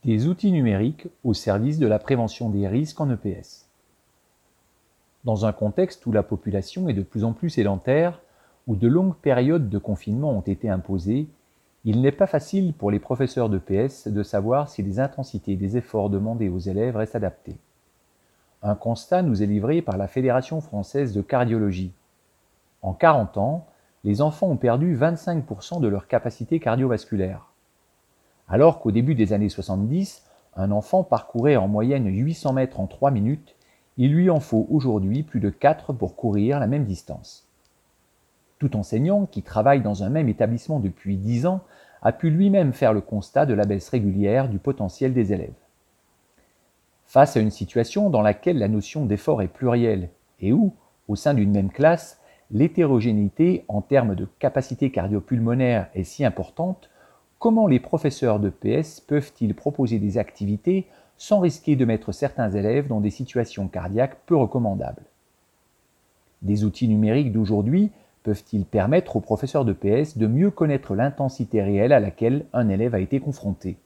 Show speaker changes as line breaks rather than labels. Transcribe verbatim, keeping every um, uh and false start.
Des outils numériques au service de la prévention des risques en E P S. Dans un contexte où la population est de plus en plus sédentaire, où de longues périodes de confinement ont été imposées, il n'est pas facile pour les professeurs d'E P S de savoir si les intensités des efforts demandés aux élèves restent adaptées. Un constat nous est livré par la Fédération française de cardiologie. En quarante ans, les enfants ont perdu vingt-cinq pour cent de leur capacité cardiovasculaire. Alors qu'au début des années soixante-dix, un enfant parcourait en moyenne huit cents mètres en trois minutes, il lui en faut aujourd'hui plus de quatre pour courir la même distance. Tout enseignant qui travaille dans un même établissement depuis dix ans a pu lui-même faire le constat de la baisse régulière du potentiel des élèves. Face à une situation dans laquelle la notion d'effort est plurielle et où, au sein d'une même classe, l'hétérogénéité en termes de capacité cardio-pulmonaire est si importante, comment les professeurs d'E P S peuvent-ils proposer des activités sans risquer de mettre certains élèves dans des situations cardiaques peu recommandables? Des outils numériques d'aujourd'hui peuvent-ils permettre aux professeurs d'E P S de mieux connaître l'intensité réelle à laquelle un élève a été confronté?